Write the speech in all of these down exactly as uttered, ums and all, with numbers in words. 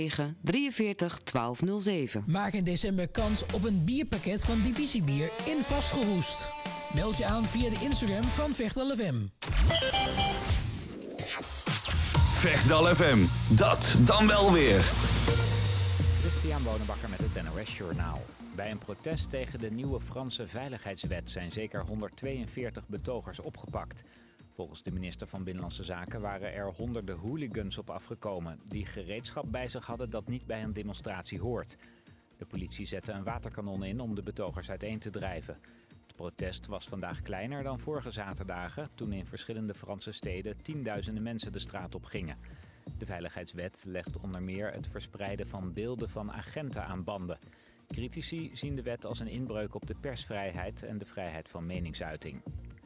drieënveertig twaalf nul zeven. Maak in december kans op een bierpakket van Divisiebier in Vastgeroest. Meld je aan via de Instagram van Vechtal F M. Vechtal F M, dat dan wel weer. Christian Bonenbakker met het N O S Journaal. Bij een protest tegen de nieuwe Franse veiligheidswet zijn zeker honderdtweeënveertig betogers opgepakt. Volgens de minister van Binnenlandse Zaken waren er honderden hooligans op afgekomen die gereedschap bij zich hadden dat niet bij een demonstratie hoort. De politie zette een waterkanon in om de betogers uiteen te drijven. Het protest was vandaag kleiner dan vorige zaterdagen, toen in verschillende Franse steden tienduizenden mensen de straat op gingen. De veiligheidswet legt onder meer het verspreiden van beelden van agenten aan banden. Critici zien de wet als een inbreuk op de persvrijheid en de vrijheid van meningsuiting.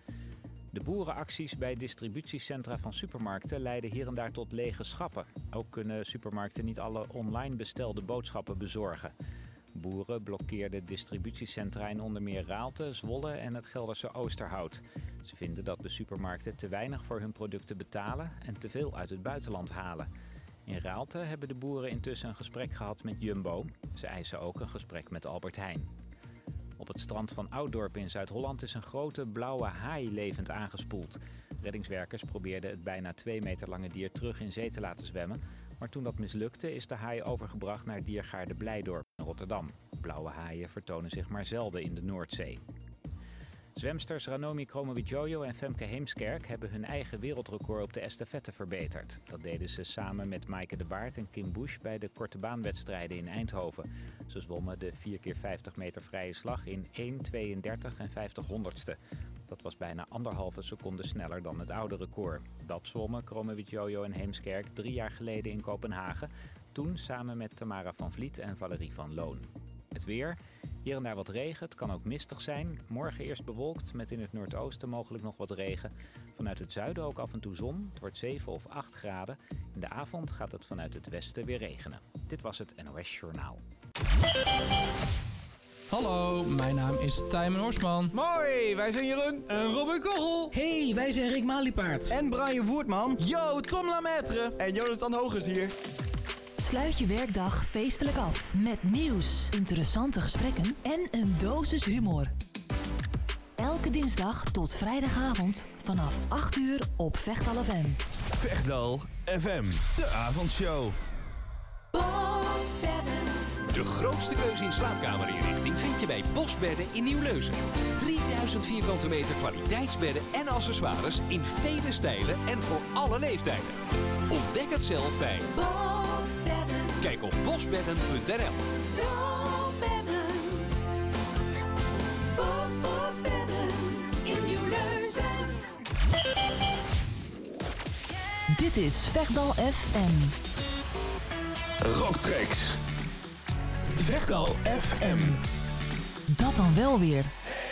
De boerenacties bij distributiecentra van supermarkten leiden hier en daar tot lege schappen. Ook kunnen supermarkten niet alle online bestelde boodschappen bezorgen. Boeren blokkeerden distributiecentra in onder meer Raalte, Zwolle en het Gelderse Oosterhout. Ze vinden dat de supermarkten te weinig voor hun producten betalen en te veel uit het buitenland halen. In Raalte hebben de boeren intussen een gesprek gehad met Jumbo. Ze eisen ook een gesprek met Albert Heijn. Op het strand van Ouddorp in Zuid-Holland is een grote blauwe haai levend aangespoeld. Reddingswerkers probeerden het bijna twee meter lange dier terug in zee te laten zwemmen. Maar toen dat mislukte is de haai overgebracht naar diergaarde Blijdorp in Rotterdam. Blauwe haaien vertonen zich maar zelden in de Noordzee. Zwemsters Ranomi Kromowidjojo en Femke Heemskerk hebben hun eigen wereldrecord op de estafette verbeterd. Dat deden ze samen met Maaike de Baart en Kim Busch bij de korte baanwedstrijden in Eindhoven. Ze zwommen de vier keer vijftig meter vrije slag in één tweeëndertig en vijftig honderdste. Dat was bijna anderhalve seconde sneller dan het oude record. Dat zwommen Kromowidjojo en Heemskerk drie jaar geleden in Kopenhagen. Toen samen met Tamara van Vliet en Valerie van Loon. Het weer. Hier en daar wat regen. Het kan ook mistig zijn. Morgen eerst bewolkt met in het noordoosten mogelijk nog wat regen. Vanuit het zuiden ook af en toe zon. Het wordt zeven of acht graden. In de avond gaat het vanuit het westen weer regenen. Dit was het N O S Journaal. Hallo, mijn naam is Tijmen Horsman. Mooi, wij zijn Jeroen en Robin Kochel. Hey, wij zijn Rick Maliepaard. En Brian Voertman. Yo, Tom Lamaitre. En Jonathan Hogers hier. Sluit je werkdag feestelijk af met nieuws, interessante gesprekken en een dosis humor. Elke dinsdag tot vrijdagavond vanaf acht uur op Vechtal F M. Vechtal F M, de avondshow. Bosbedden. De grootste keuze in slaapkamerinrichting vind je bij Bosbedden in Nieuw-Leuzen. drieduizend vierkante meter kwaliteitsbedden en accessoires in vele stijlen en voor alle leeftijden. Ontdek het zelf bij Bosbedden. Kijk op bosbedden punt n l. Bosbedden. Bos, Bosbedden in Nieuw-Leuzen. Dit is Vechtal F M. Rocktracks. Vechtal F M. Dat dan wel weer.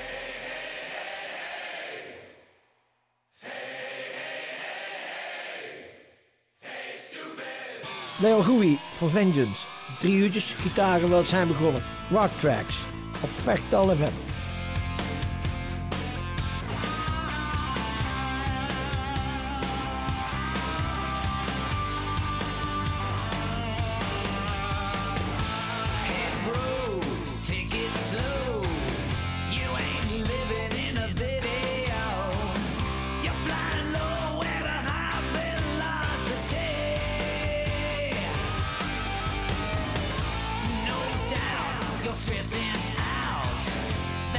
Leo Goei voor Vengeance. Drie uurtjes gitaren wel zijn begonnen. Rock Tracks op Vechtal F M. Stressing out.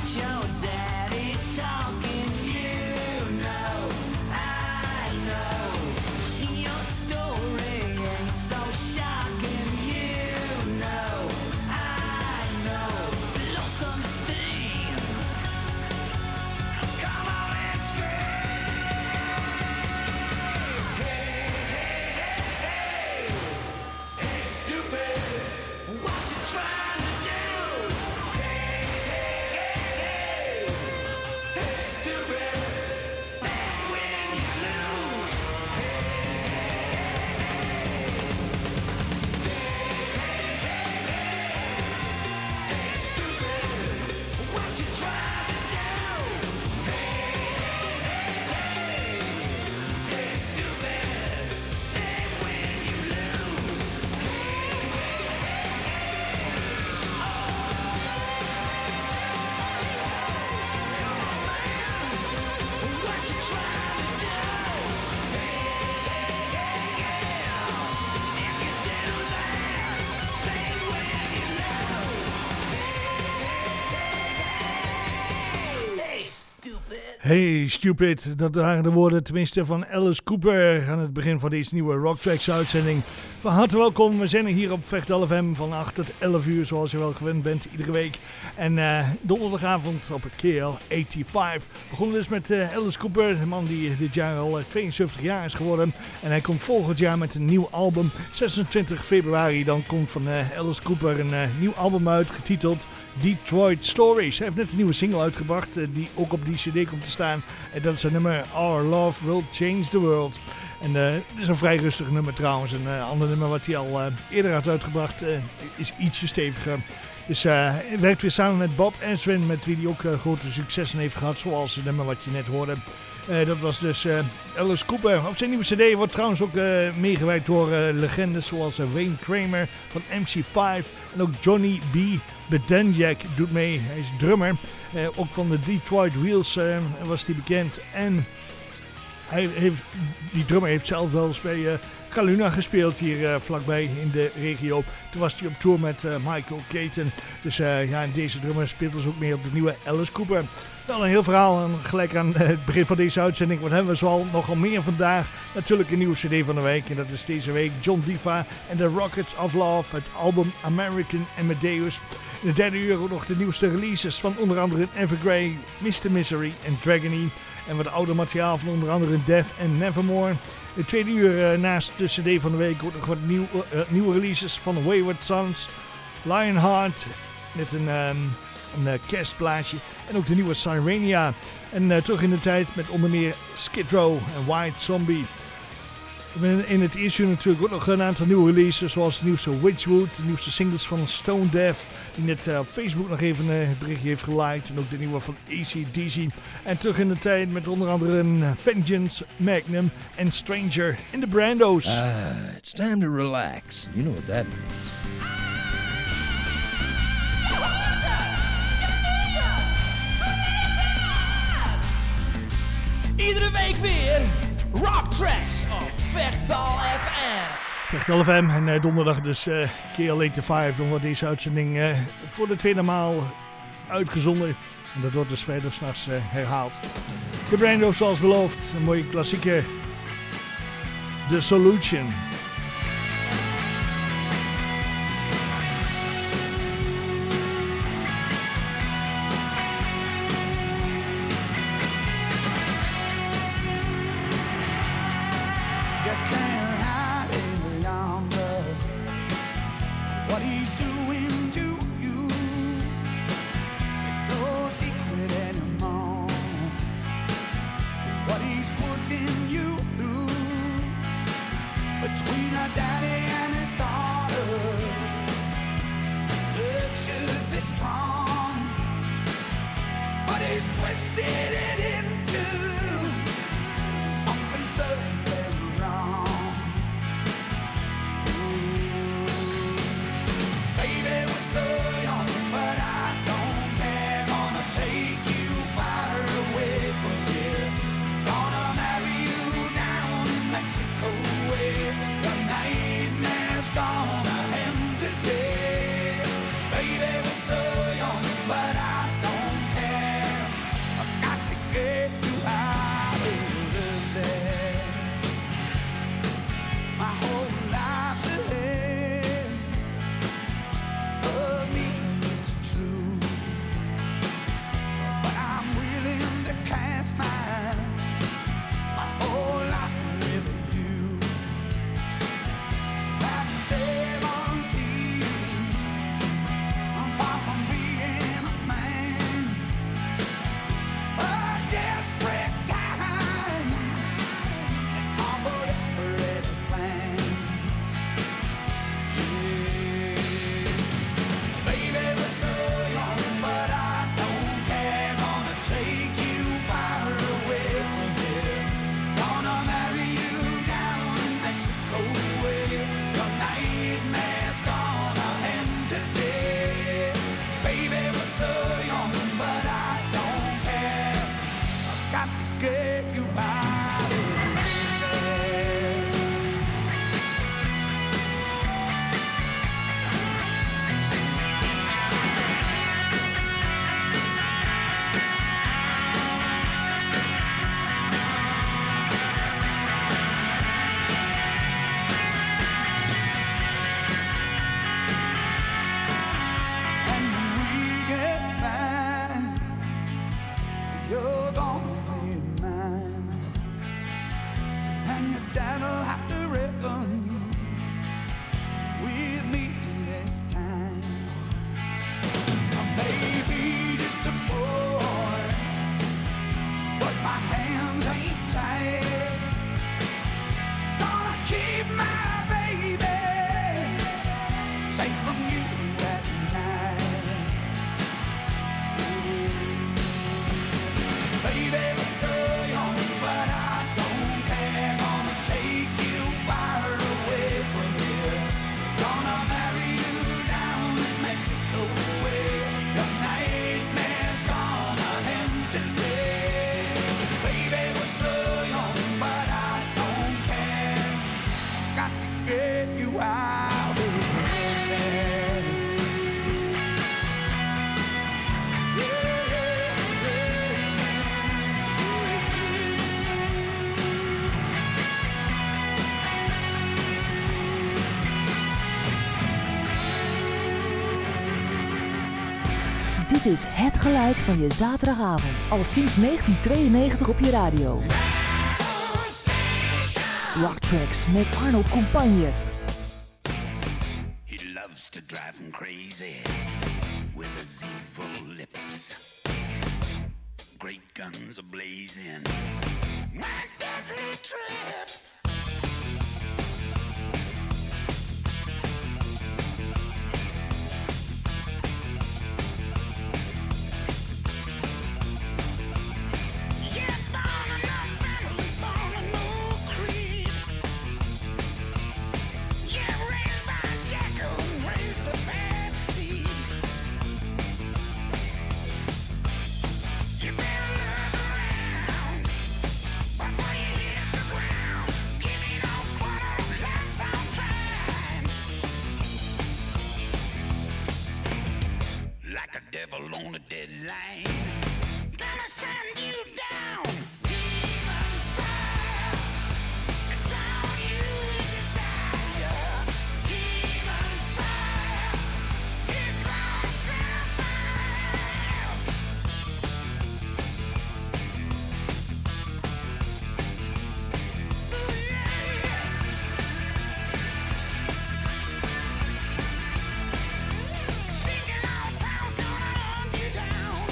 Hey stupid, dat waren de woorden tenminste van Alice Cooper aan het begin van deze nieuwe Rock Tracks uitzending. Van harte welkom, we zijn hier op Vechtal F M van acht tot elf uur zoals je wel gewend bent iedere week. En uh, donderdagavond op K L vijfennegentig. We begonnen dus met uh, Alice Cooper, de man die dit jaar al uh, tweeënzeventig jaar is geworden. En hij komt volgend jaar met een nieuw album. zesentwintig februari dan komt van uh, Alice Cooper een uh, nieuw album uit getiteld Detroit Stories. Hij heeft net een nieuwe single uitgebracht uh, die ook op die cd komt te staan. En dat is een nummer Our Love Will Change the World. En uh, het is een vrij rustig nummer trouwens. Een uh, ander nummer wat hij al uh, eerder had uitgebracht uh, is ietsje steviger. Dus uh, hij werkt weer samen met Bob Ezrin, met wie hij ook uh, grote successen heeft gehad, zoals het nummer wat je net hoorde. Uh, dat was dus uh, Alice Cooper. Op zijn nieuwe cd wordt trouwens ook uh, meegewerkt door uh, legendes zoals uh, Wayne Kramer van M C vijf en ook Johnny B. Bedanjak doet mee. Hij is drummer. Uh, ook van de Detroit Wheels uh, was hij bekend. En hij heeft, die drummer heeft zelf wel eens bij uh, Kaluna gespeeld hier uh, vlakbij in de regio. Toen was hij op tour met uh, Michael Keaton. Dus uh, ja, deze drummer speelt dus ook mee op de nieuwe Alice Cooper. Wel een heel verhaal en gelijk aan uh, het begin van deze uitzending. Wat hebben we zoal nogal meer vandaag? Natuurlijk een nieuwe cd van de week. En dat is deze week John Diva en The Rockets of Love. Het album American Amadeus. In de derde uur ook nog de nieuwste releases van onder andere Evergrey, mister Misery en Dragony. En wat ouder materiaal van onder andere Death and Nevermore. In de tweede uur uh, naast de cd van de week ook nog wat nieuw, uh, nieuwe releases van Wayward Sons, Lionheart met een, um, een uh, kerstplaatje en ook de nieuwe Sirenia. En uh, terug in de tijd met onder meer Skid Row en White Zombie. In het eerste uur natuurlijk ook nog een aantal nieuwe releases zoals de nieuwste Witchwood, de nieuwste singles van Stone Deaf, die net uh, op Facebook nog even uh, het berichtje heeft geliked. En ook de nieuwe van A C D C. En terug in de tijd met onder andere een Vengeance, Magnum en Stranger in the Brandos. Ah, it's time to relax. You know what that means. Iedere week weer Rock Tracks op Vechtal F M. Vechtal F M en uh, donderdag dus uh, K L vijfennegentig. Dan wordt deze uitzending uh, voor de tweede maal uitgezonden. En dat wordt dus vrijdag 's nachts uh, herhaald. De Brandos zoals beloofd. Een mooie klassieker. The Solution. Baby, we're so young, but I don't care. gonna be mine. And your dad'll have to reckon with me this time. I may be just a boy, but my hands ain't tied. Gonna keep my baby safe from you at night. Baby, we're so young, but I don't care. Gonna take you far away from here. Gonna marry you down in Mexico way. The nightmare's gonna end today. Baby, we're so young, but I don't care. Got to get you out of here. Dit is het geluid van je zaterdagavond. Al sinds negentien tweeënnegentig op je radio. Rock Tracks met Arnold Compagne. He loves to drive him crazy with his evil lips. Great guns are blazing. My deadly trip. On a deadline, gonna send you down. Demon fire, it's all you desire. Demon fire, it's all set fire. Singing all pound, gonna hunt you down.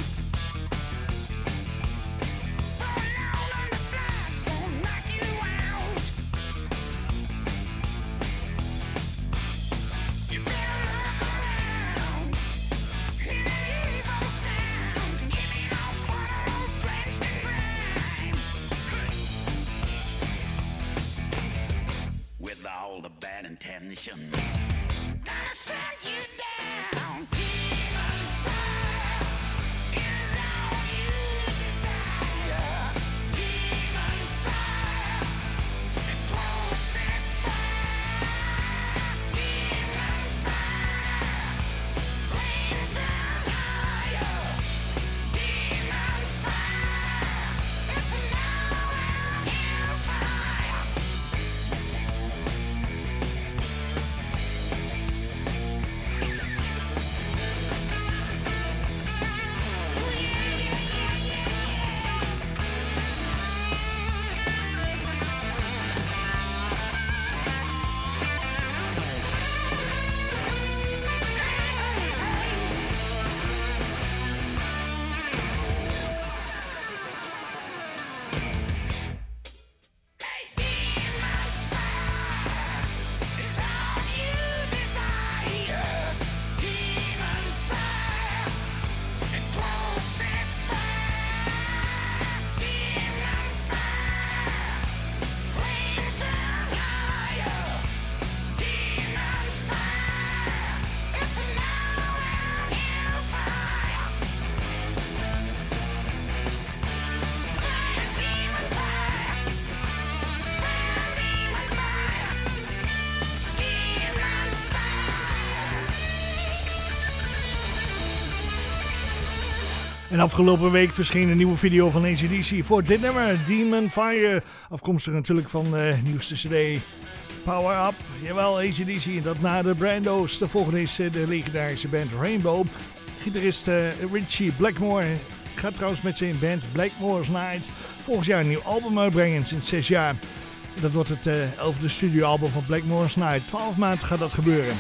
Burn out on the flash, gonna knock you out. You better look around. Hear the evil sound. Give me all quarter drenched in grime. With all the bad intentions, gonna send you down. Demon fire is all you desire. Demon fire, it blows its fire. Demon fire, flames burn higher. Demon fire, it's now and hellfire. En afgelopen week verscheen een nieuwe video van A C D C voor dit nummer, Demon Fire. Afkomstig natuurlijk van de nieuwste cd Power Up. Jawel, A C D C, dat na de Brando's. De volgende is de legendarische band Rainbow. Gitarist uh, Richie Blackmore gaat trouwens met zijn band Blackmore's Night volgend jaar een nieuw album uitbrengen sinds zes jaar. Dat wordt het uh, elfde studioalbum van Blackmore's Night. twaalf maanden gaat dat gebeuren.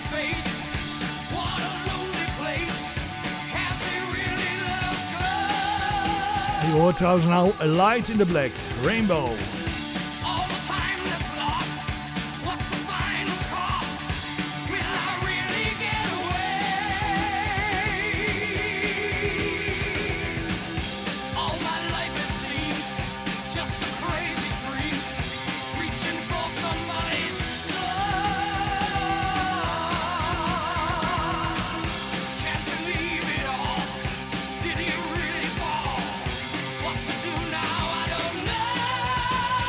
Je hoort trouwens nou A Light in the Black, Rainbow. What to do now, I don't know.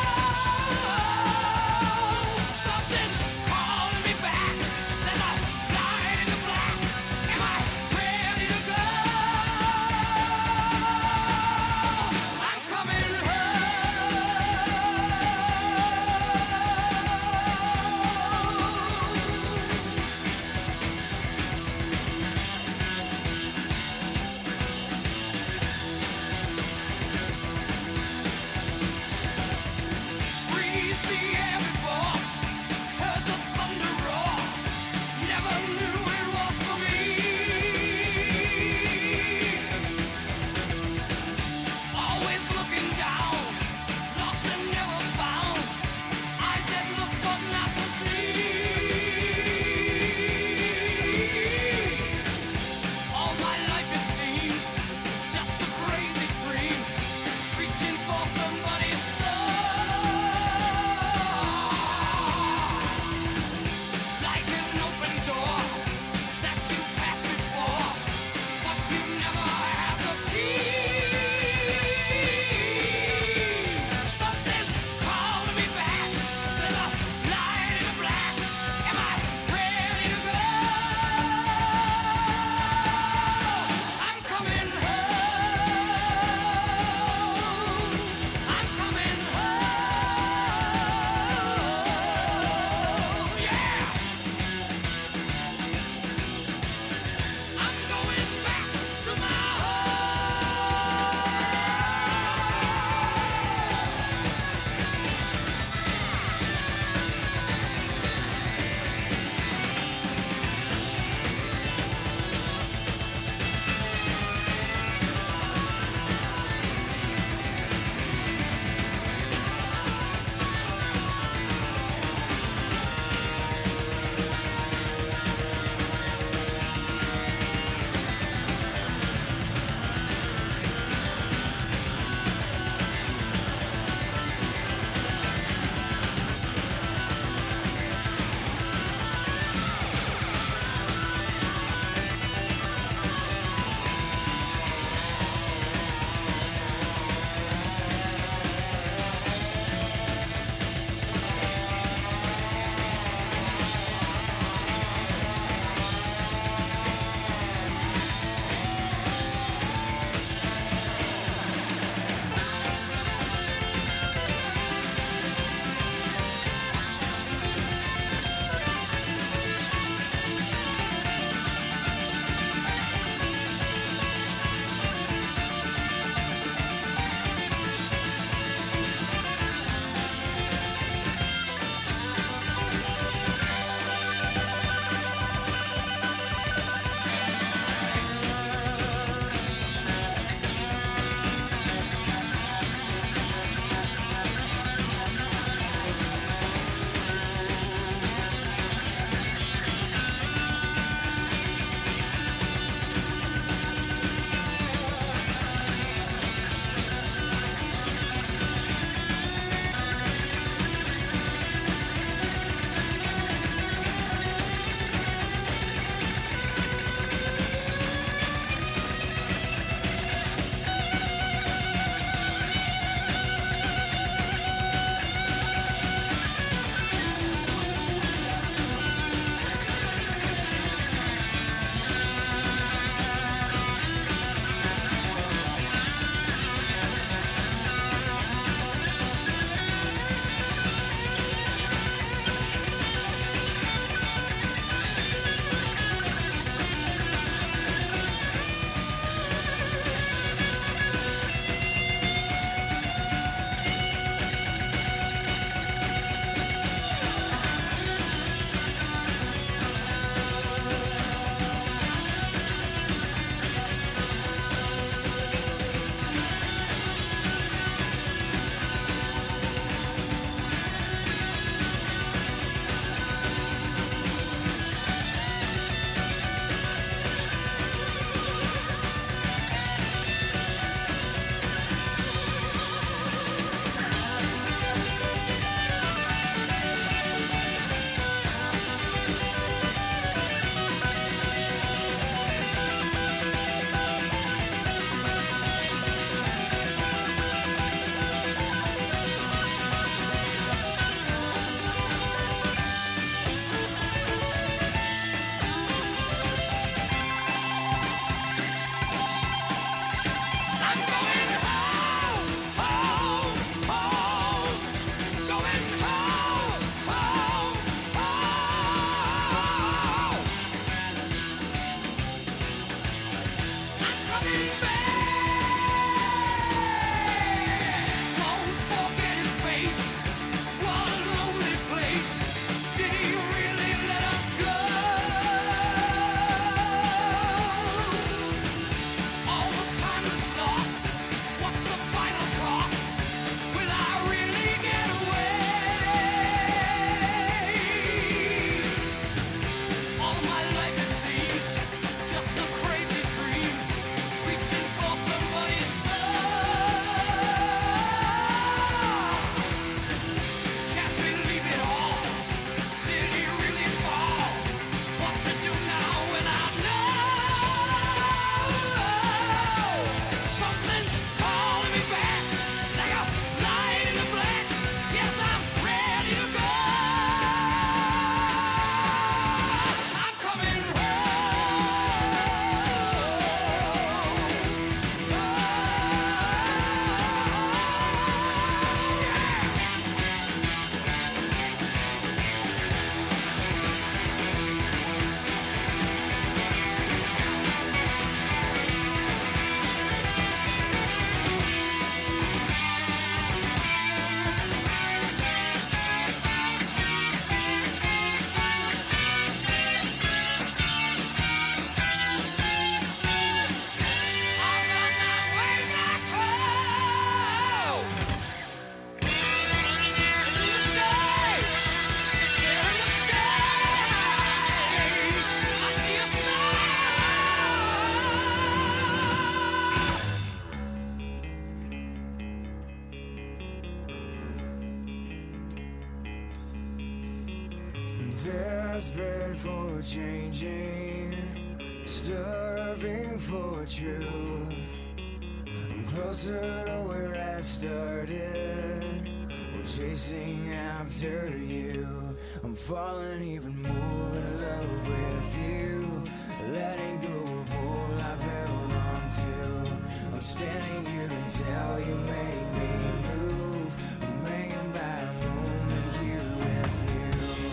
Desperate for changing, starving for truth. I'm closer to where I started, I'm chasing after you. I'm falling even more in love with you, letting go of all I've held on to. I'm standing here until you make me move. I'm hanging by a moment here with you.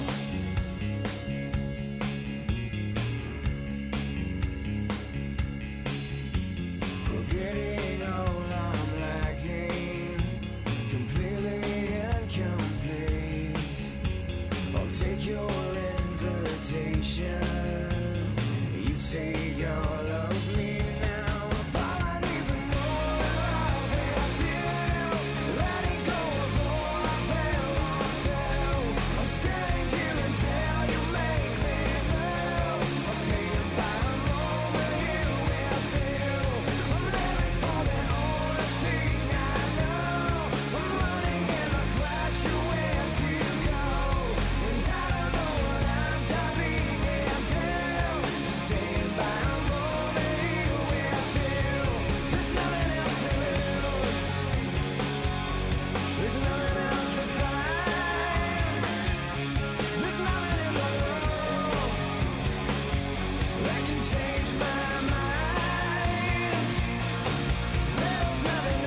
Forgetting all I'm lacking, completely incomplete. I'll take your invitation, you take all of me now. I'm falling even more in love with you, letting go of all I've held on to. I'm standing here until you make me move. I'm being by a moment here with you. I'm living for the only thing I know. I'm running and I crash you where to go, and I don't know what I'm diving into. Just staying by a moment here with you. There's nothing else to lose, there's nothing else to find. There's nothing in the world that can change my mind. There's nothing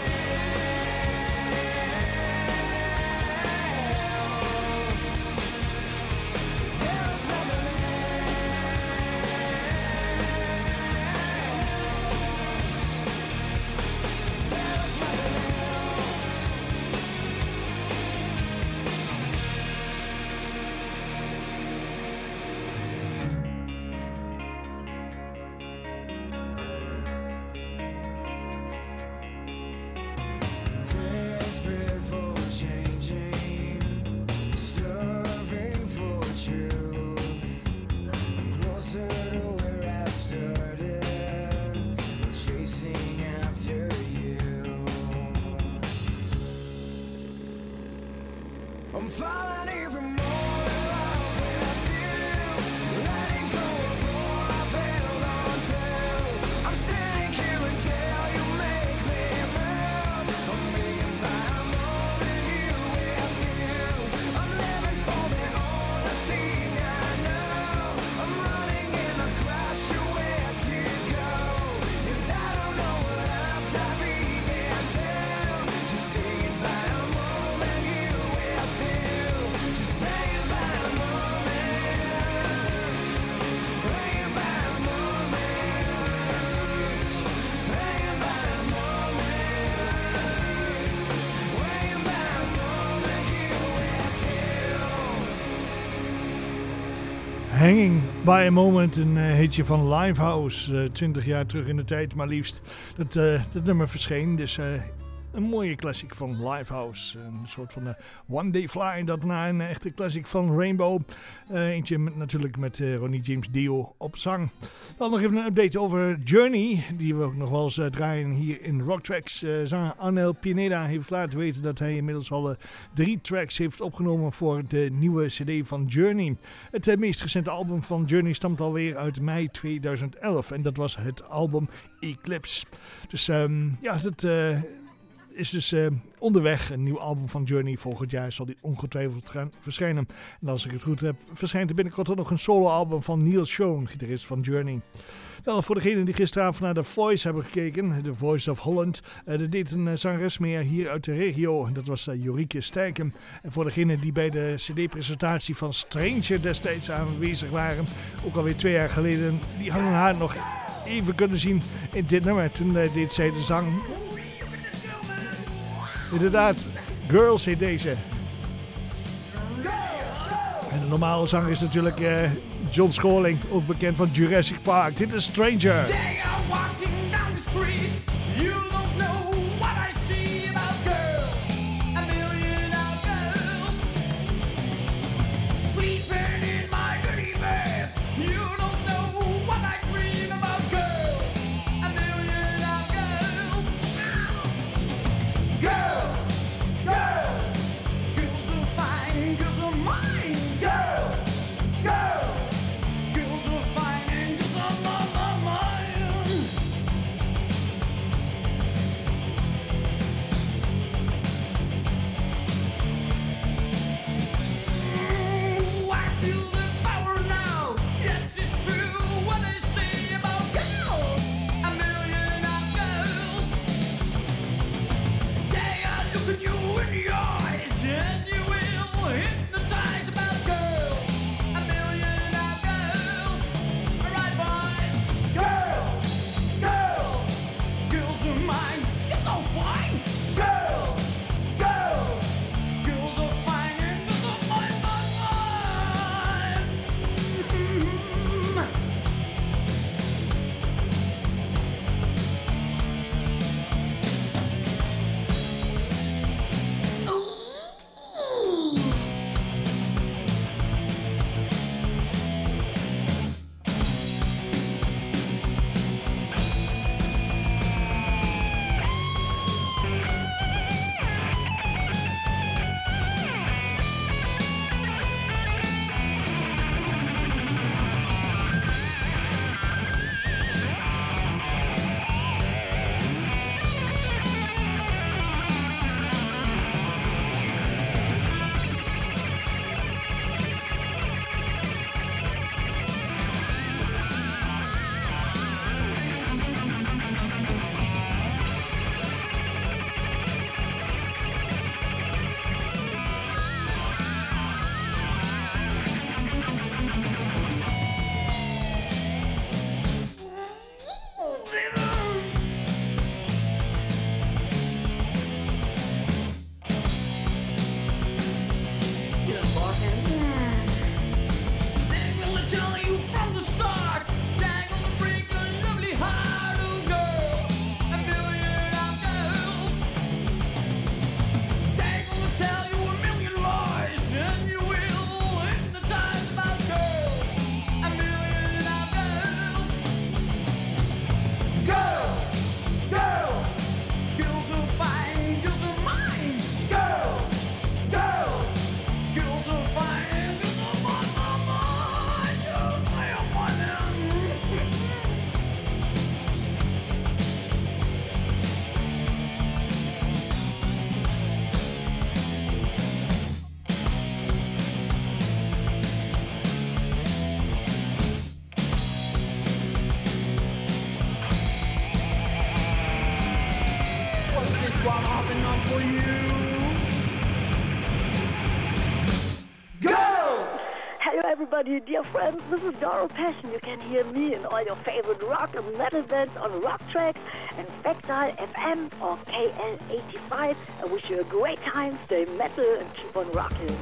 else. There's nothing else. There's nothing else. Desperate for changing, starving for truth. I'm closer to where I started, I'm chasing after you. I'm falling even more in love with you, letting go of all I've held on to. I'm standing here until you make me move. I'm being by a moment here with you. I'm living for the only thing I know. I'm running in a crash, you where to go, and I don't know what I'm diving into. Just staying by a moment here with you. Just staying by a moment, hanging by a moment, hanging by a moment, hanging by a moment here with you. Hanging by a Moment, een uh, hitje van Livehouse, uh, twintig jaar terug in de tijd maar liefst. Dat, uh, dat nummer verscheen, dus uh, een mooie classic van Livehouse. Een soort van uh, One Day Fly, dat na een echte classic van Rainbow. Uh, eentje met, natuurlijk met uh, Ronnie James Dio op zang. Dan nog even een update over Journey, die we ook nog wel eens uh, draaien hier in Rock Tracks. Uh, zanger Anel Pineda heeft laten weten dat hij inmiddels al uh, drie tracks heeft opgenomen voor de nieuwe cd van Journey. Het uh, meest recente album van Journey stamt alweer uit mei tweeduizend elf en dat was het album Eclipse. Dus um, ja, dat... Uh, is dus uh, onderweg. Een nieuw album van Journey. Volgend jaar zal die ongetwijfeld gaan verschijnen. En als ik het goed heb, verschijnt er binnenkort ook nog een solo-album van Neil Schon, gitarist van Journey. Wel, voor degenen die gisteravond naar The Voice hebben gekeken, The Voice of Holland, uh, er deed een uh, zangeres meer hier uit de regio. Dat was uh, Jorike Stijken. En voor degenen die bij de cd-presentatie van Stranger destijds aanwezig waren, ook alweer twee jaar geleden, die hadden haar nog even kunnen zien in dit nummer. Toen uh, deed zij de zang. Inderdaad, Girls heet deze. En de normale zanger is natuurlijk uh, John Scholing, ook bekend van Jurassic Park. Dit is Stranger. Girls are fine, girls are mine, girls. while I'm hopping off for you. Hello everybody, dear friends, this is Doro Passion. You can hear me and all your favorite rock and metal bands on Rock Tracks and Spectral F M or K L eighty-five. I wish you a great time, stay metal and keep on rocking.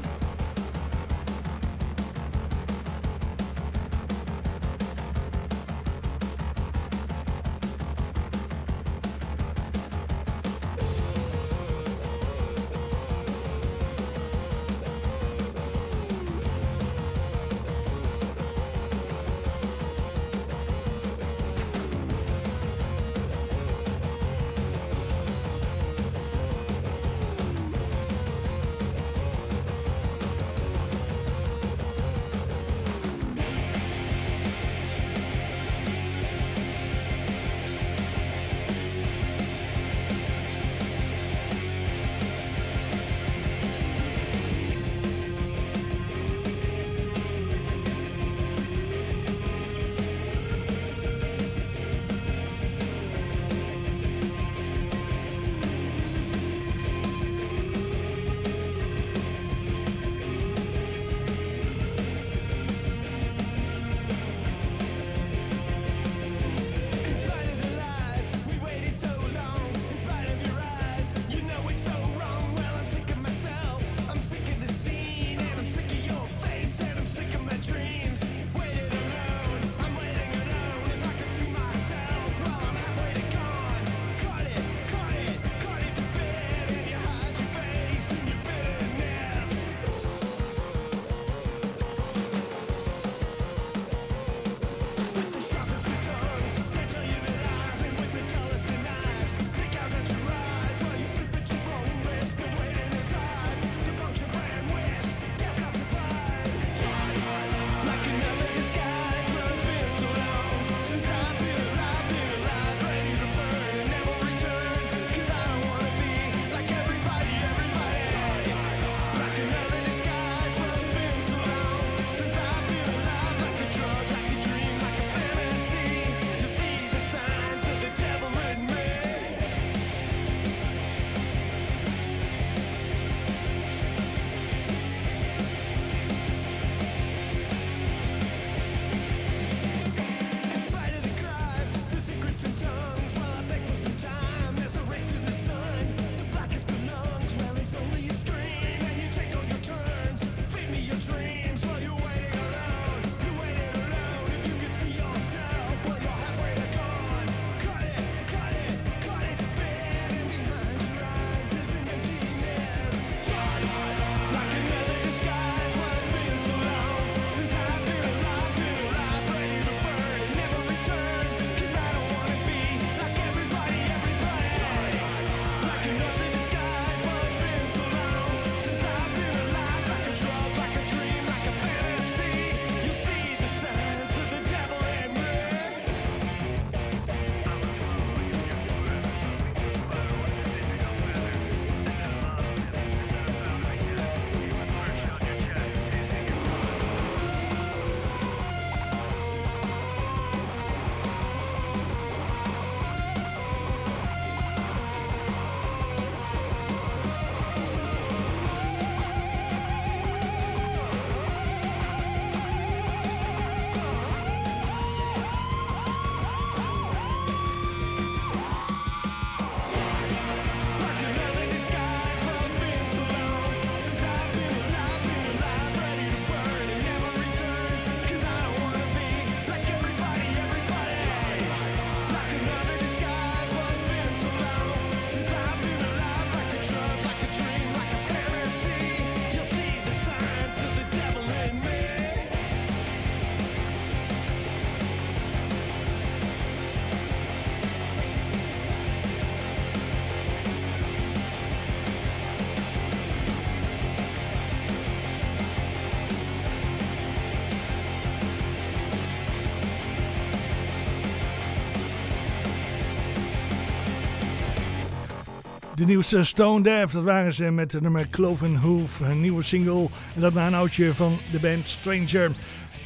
De nieuwste Stone Deaf, dat waren ze met het nummer Cloven Hoof, een nieuwe single. En dat na een oudje van de band Stranger.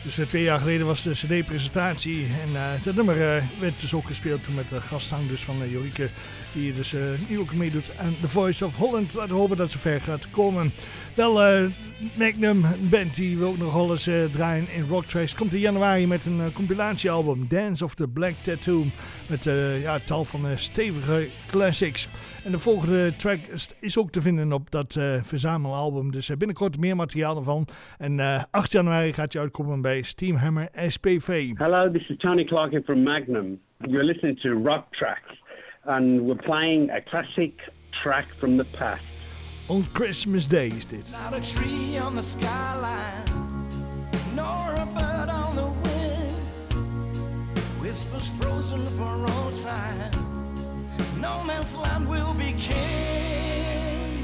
Dus uh, twee jaar geleden was de cd-presentatie en uh, dat nummer uh, werd dus ook gespeeld toen met de gastzang dus van uh, Jorike, die dus uh, nu ook meedoet aan The Voice of Holland. Laten we hopen dat ze ver gaat komen. Wel, uh, Magnum, een band die we ook nog wel eens uh, draaien in Rock Tracks, komt in januari met een uh, compilatiealbum, Dance of the Black Tattoo, met uh, ja, tal van uh, stevige classics. En de volgende track is, is ook te vinden op dat uh, verzamelalbum. Dus uh, binnenkort meer materiaal ervan. En uh, acht januari gaat hij uitkomen bij Steamhammer S P V. Hello, this is Tony Clarkin from Magnum. You're listening to Rock Tracks. And we're playing a classic track from the past. On Christmas Day is dit. Not a tree on the skyline, nor a bird on the wind. Whispers frozen for all time. No man's land will be king.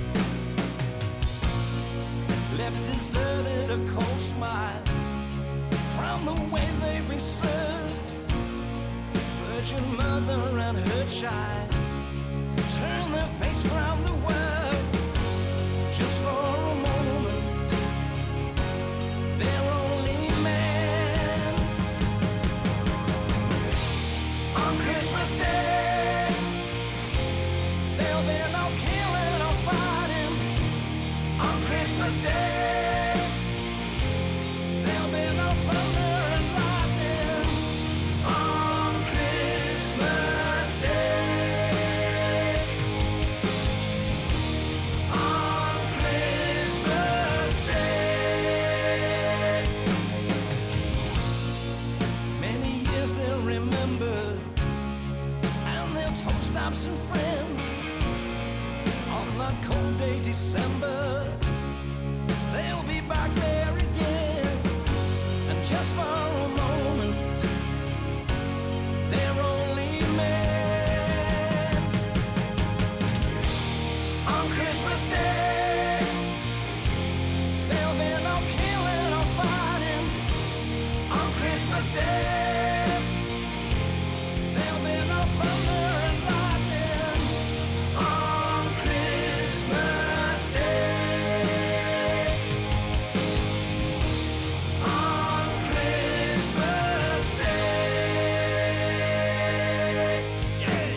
Left deserted, a cold smile from the way they've been served. Virgin mother and her child turn their face from the world. Just for a moment, they're only men. On Christmas Day, there'll be no killing or fighting. On Christmas Day, there'll be no thunder and lightning. On Christmas Day, on Christmas Day, many years they'll remember, and they'll toast absent friends. On that cold day, December, they'll be back there again. And just for a moment, they're only men. On Christmas Day, there'll be no killing or fighting. On Christmas Day, there'll be no thunder and lightning. On Christmas Day, on Christmas Day, yeah.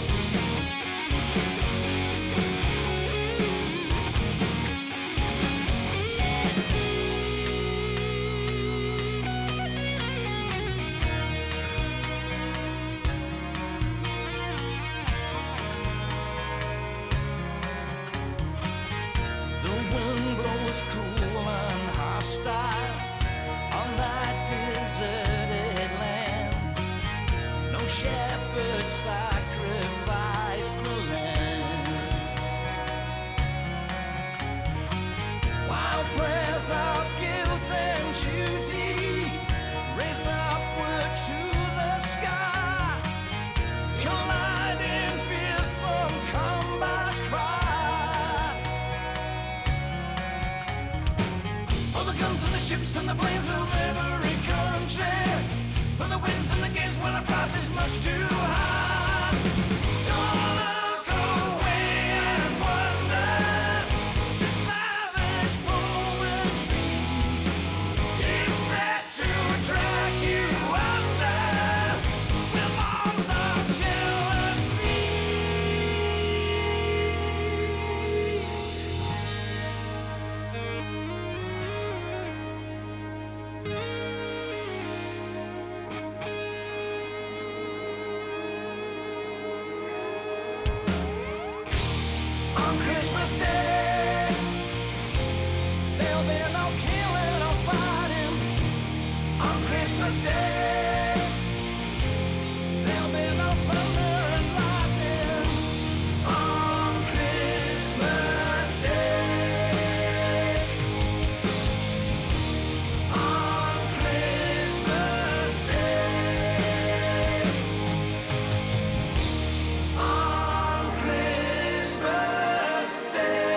The wind blows cool and hostile on that deserted land. No shepherd sacrifice the lamb. While prayers of guilt and duty race upward to the sky, colliding fearsome combat cry. All the guns and the ships and the planes of every country, from the winds and the gates when the price is much too high. Don't look away and wonder, the savage poetry is set to drag you under with arms of jealousy. On Christmas Day, there'll be no killing or fighting. On Christmas Day, there'll be no thunder and lightning. On Christmas Day, on Christmas Day, on Christmas Day.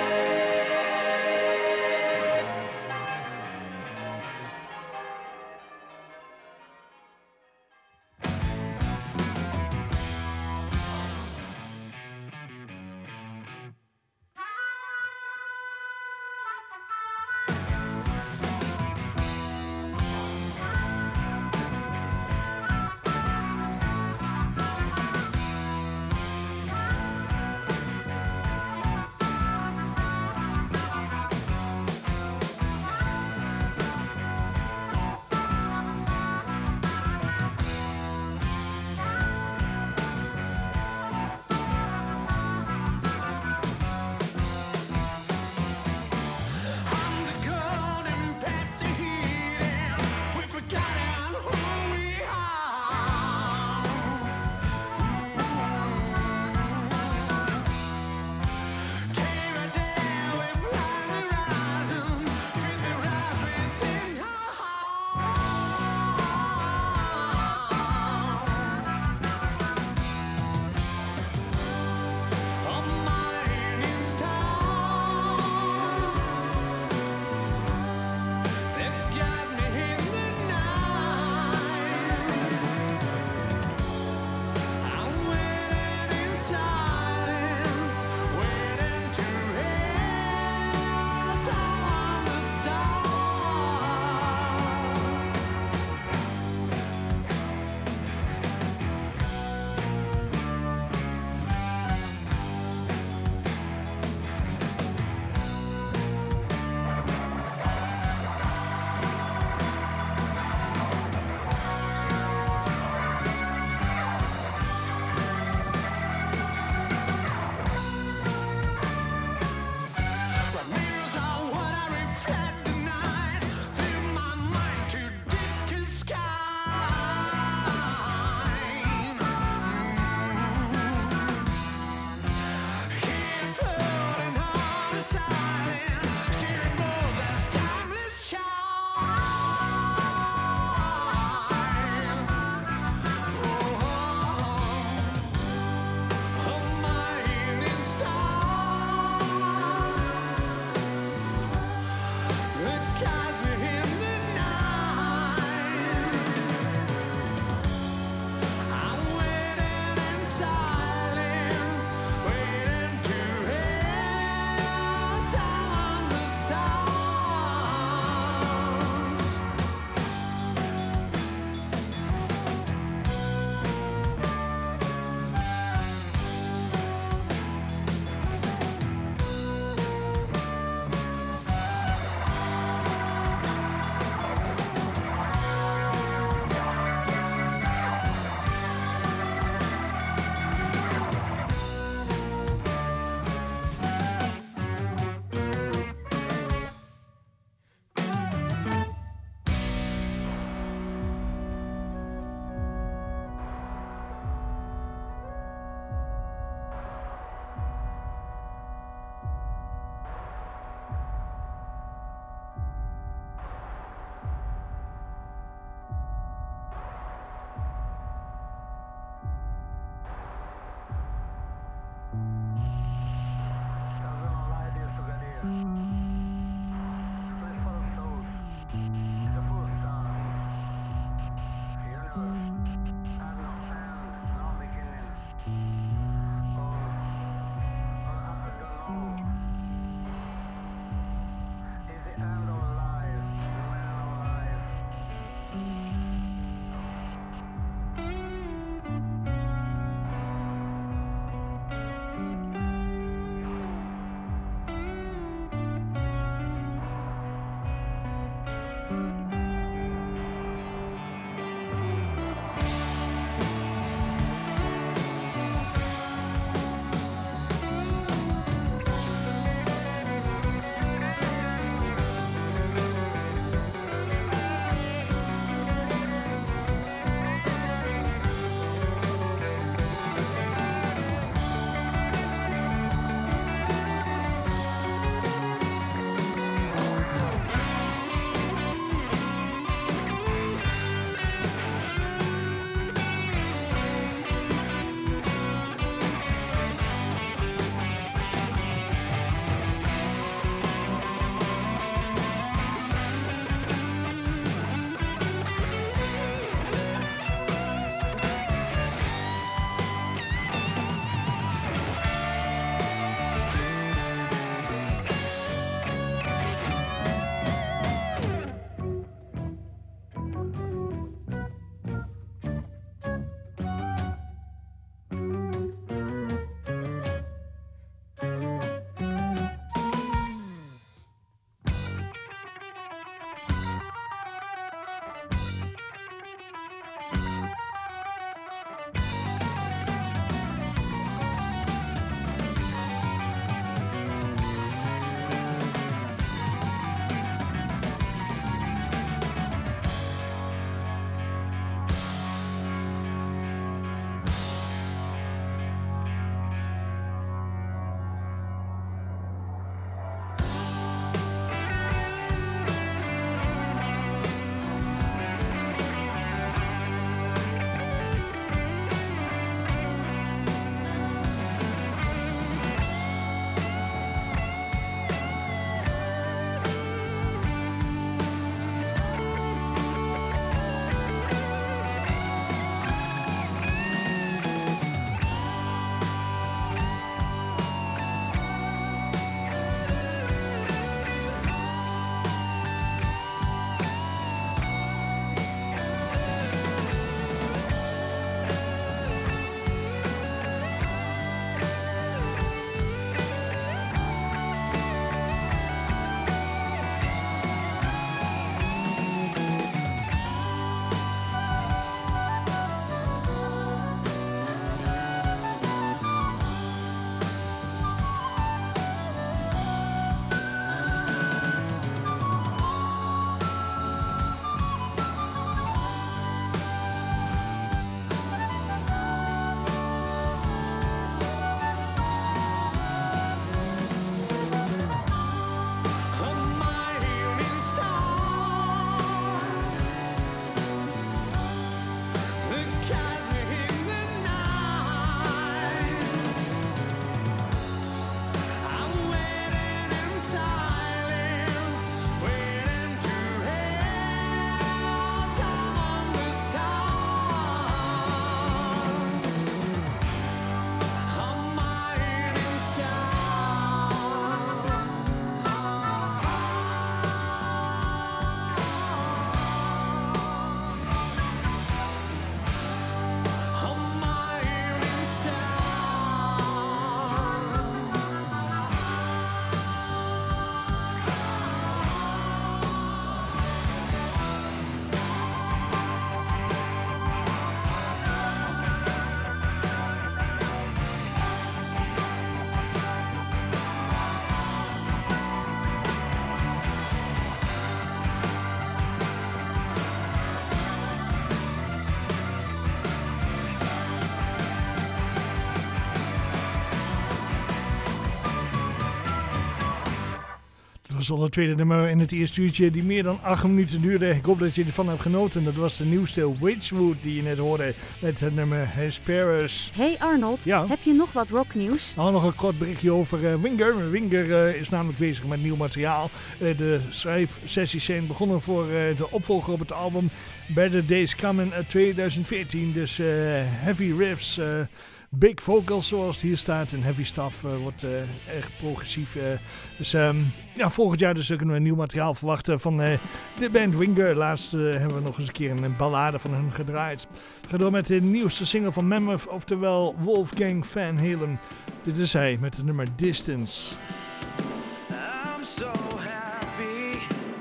was al het tweede nummer in het eerste uurtje die meer dan acht minuten duurde. Ik hoop dat je ervan hebt genoten. Dat was de nieuwste Witchwood die je net hoorde met het nummer Hesperus. Hey Arnold, ja? Heb je nog wat rocknieuws? Nou, nog een kort berichtje over uh, Winger. Winger uh, is namelijk bezig met nieuw materiaal. Uh, de schrijfsessies zijn begonnen voor uh, de opvolger op het album Better Days Coming uit tweeduizend veertien. Dus uh, heavy riffs, uh, big vocals zoals het hier staat. En heavy stuff uh, wordt uh, erg progressief. Uh, dus um, ja, volgend jaar dus kunnen we nieuw materiaal verwachten van uh, de band Winger. Laatst uh, hebben we nog eens een keer een ballade van hun gedraaid. We gaan door met de nieuwste single van Mammoth, oftewel Wolfgang Van Halen. Dit is hij met het nummer Distance. I'm so happy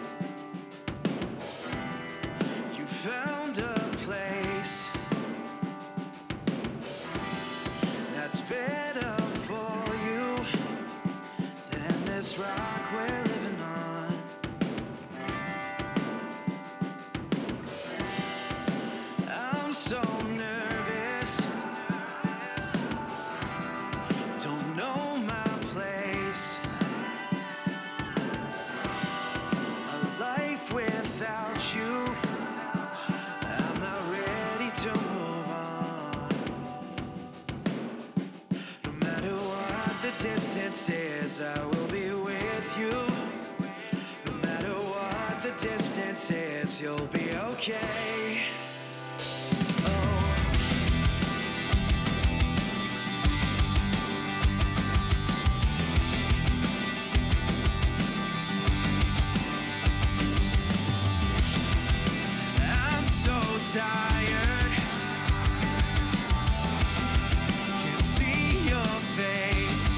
you found a place that's better for you than this rock we're living on. I'm so nervous, don't know my place. A life without you, I'm not ready to move on. No matter what the distance is, I will be with you. No matter what the distance is, you'll be okay. Tired, can't see your face.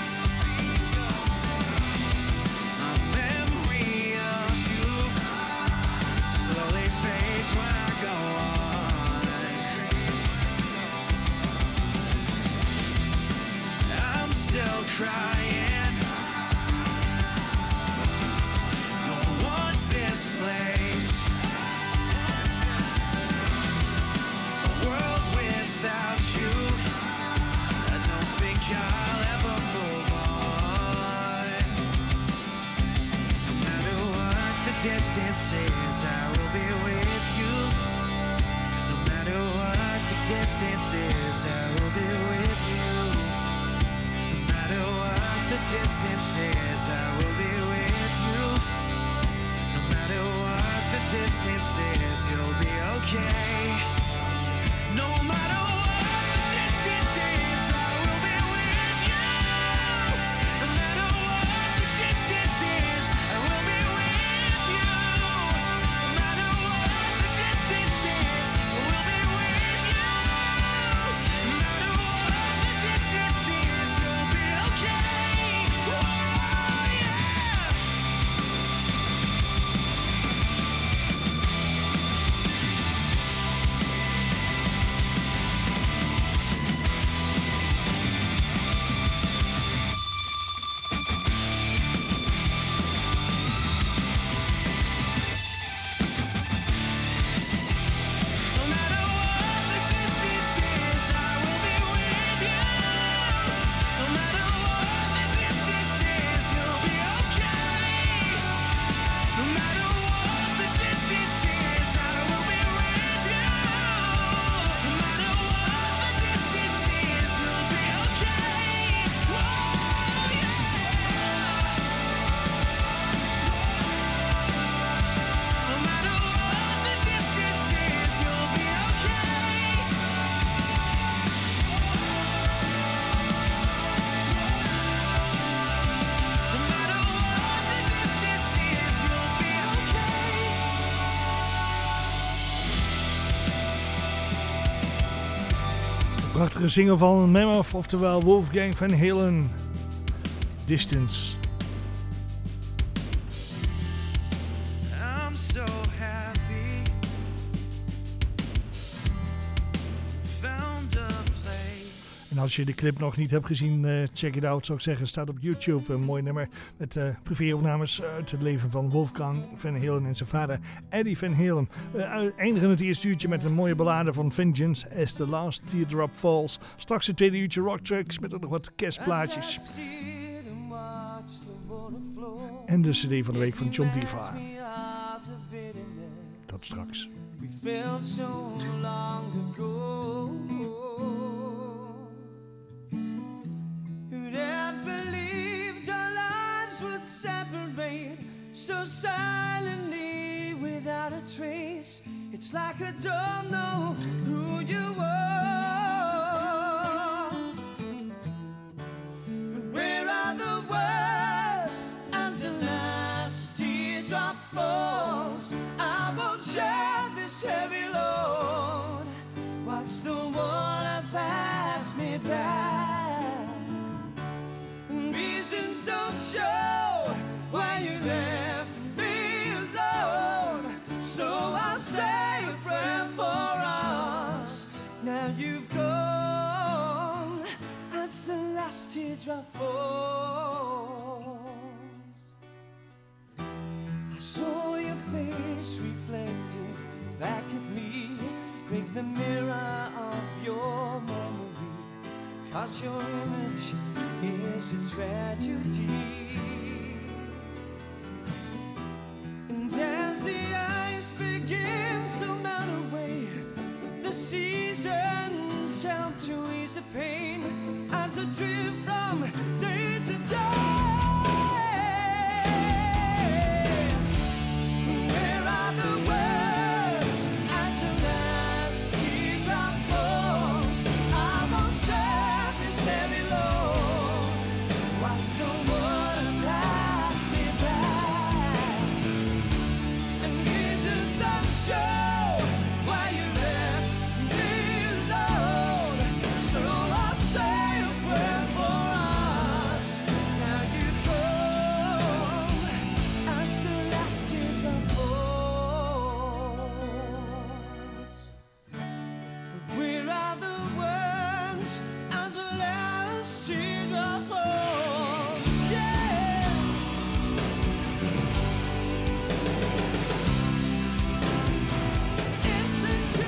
My memory of you slowly fades when I go on. I'm still crying, don't want this place. I'll ever move on. No matter what the distance is, I will be with you. No matter what the distance is, I will be with you. No matter what the distance is, I will be with you. No matter what the distance is, you'll be okay. No matter what the distance is, I will be with you. No matter what the distance is, I will be with you. No matter what the distance is, I will be with you. No matter what the distance is, you'll be okay. Oh, yeah. Prachtige single van Mammoth, oftewel Wolfgang Van Halen, Distance. I'm so happy found a place. En als je de clip nog niet hebt gezien, uh, check it out, zou ik zeggen. Staat op YouTube, een mooi nummer met uh, privéopnames uit het leven van Wolfgang Van Halen en zijn vader Eddie Van Halen. We uh, eindigen het eerste uurtje met een mooie ballade van Vengeance, As the Last Teardrop Falls. Straks het tweede uurtje Rock Tracks met nog wat kerstplaatjes. As I sit and watch the water flow, En de cd van de week van John Diva. Tot straks. We felt so long ago. Who'd have believed our lives would separate so silently without a trace? It's like I don't know who you are. But where are the words as the last teardrop falls? I won't share this heavy load. Watch the water pass me by. Reasons don't show why you left me alone. So I'll say a prayer for us. Now you've gone as the last teardrop falls. I saw your face reflecting back at me. Break the mirror of your memory, 'cause your image is a tragedy. And as the ice begins to melt away, the seasons help to ease the pain as I drift from day to day. Where are the words as the last teardrop falls? I won't share this heavy load. Watch the water pass me by. And visions don't show why you left me alone. So I'll say a prayer for us. Now you've gone as the last teardrop falls. But where are the words as the last teardrop falls? Yeah. It's into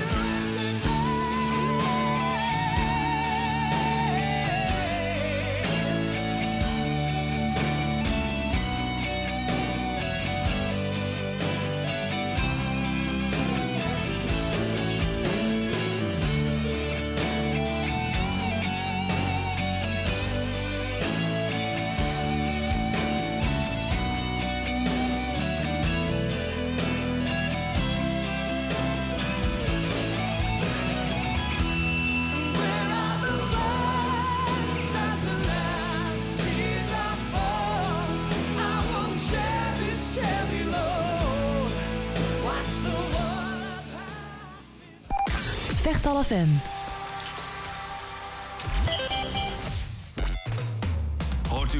Vechtal F M.